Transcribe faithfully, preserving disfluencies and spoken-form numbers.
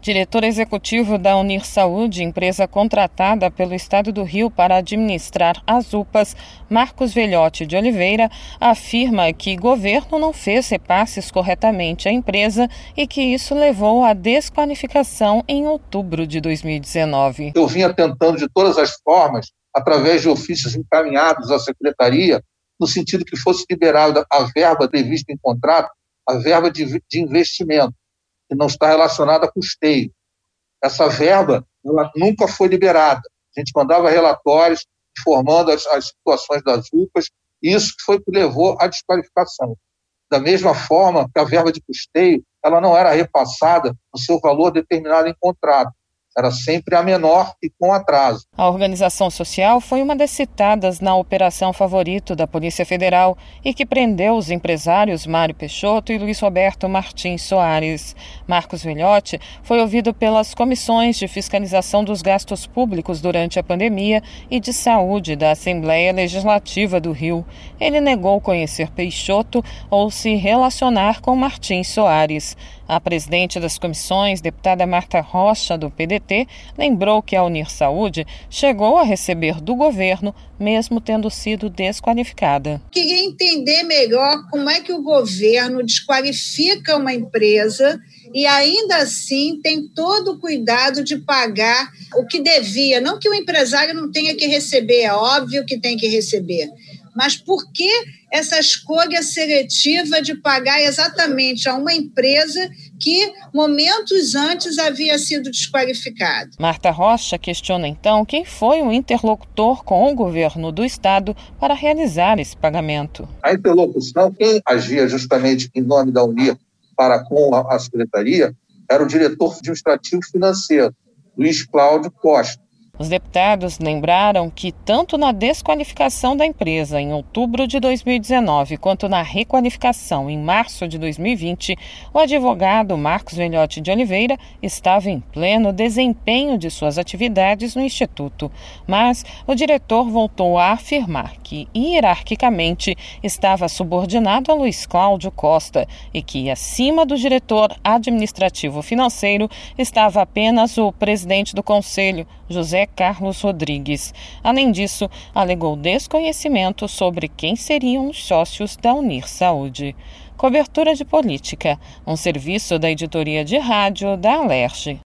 Diretor executivo da Unir Saúde, empresa contratada pelo Estado do Rio para administrar as U P As, Marcos Velhote de Oliveira, afirma que o governo não fez repasses corretamente à empresa e que isso levou à desqualificação em outubro de dois mil e dezenove. Eu vinha tentando de todas as formas, através de ofícios encaminhados à secretaria, no sentido que fosse liberada a verba prevista em contrato, a verba de, de investimento, que não está relacionada a custeio. Essa verba ela nunca foi liberada. A gente mandava relatórios informando as, as situações das U P As, e isso foi o que levou à desqualificação. Da mesma forma que a verba de custeio ela não era repassada no seu valor determinado em contrato. Era sempre a menor e com atraso. A organização social foi uma das citadas na Operação Favorito da Polícia Federal e que prendeu os empresários Mário Peixoto e Luiz Roberto Martins Soares. Marcos Velhote foi ouvido pelas comissões de fiscalização dos gastos públicos durante a pandemia e de saúde da Assembleia Legislativa do Rio. Ele negou conhecer Peixoto ou se relacionar com Martins Soares. A presidente das comissões, deputada Marta Rocha, do P D T, lembrou que a Unir Saúde chegou a receber do governo, mesmo tendo sido desqualificada. Queria entender melhor como é que o governo desqualifica uma empresa e ainda assim tem todo o cuidado de pagar o que devia. Não que o empresário não tenha que receber, é óbvio que tem que receber. Mas por que essa escolha seletiva de pagar exatamente a uma empresa que momentos antes havia sido desqualificada? Marta Rocha questiona então quem foi o interlocutor com o governo do estado para realizar esse pagamento. A interlocução, quem agia justamente em nome da Unir para com a secretaria, era o diretor administrativo financeiro, Luiz Cláudio Costa. Os deputados lembraram que tanto na desqualificação da empresa em outubro de dois mil e dezenove quanto na requalificação em março de dois mil e vinte, o advogado Marcos Velhote de Oliveira estava em pleno desempenho de suas atividades no Instituto. Mas o diretor voltou a afirmar que, hierarquicamente, estava subordinado a Luiz Cláudio Costa e que, acima do diretor administrativo financeiro, estava apenas o presidente do conselho, José Carlos Rodrigues. Além disso, alegou desconhecimento sobre quem seriam os sócios da Unir Saúde. Cobertura de Política, um serviço da editoria de rádio da Alerj.